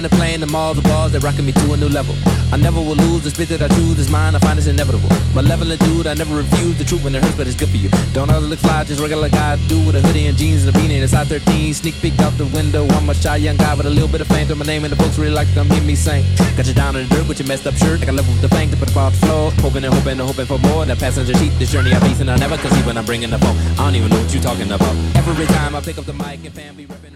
flying the plane, the malls, the bars, they're rocking me to a new level. I never will lose the spit that I choose is mine, I find it's inevitable. Malevolent dude, I never refuse the truth when it hurts, but it's good for you. Don't always look fly, just regular guy do with a hoodie and jeans and a beanie. It's I 13, sneak peek out the window. I'm a shy young guy with a little bit of fame to my name, and the folks really like to come hear me sing. Got you down in the dirt with your messed up shirt, like I level with the bank to put up on the floor. Hoping and hoping and hoping for more. That passenger seat, this journey I face, and I never conceive when I'm bringing the phone. I don't even know what you're talking about. Every time I pick up the mic and family repping.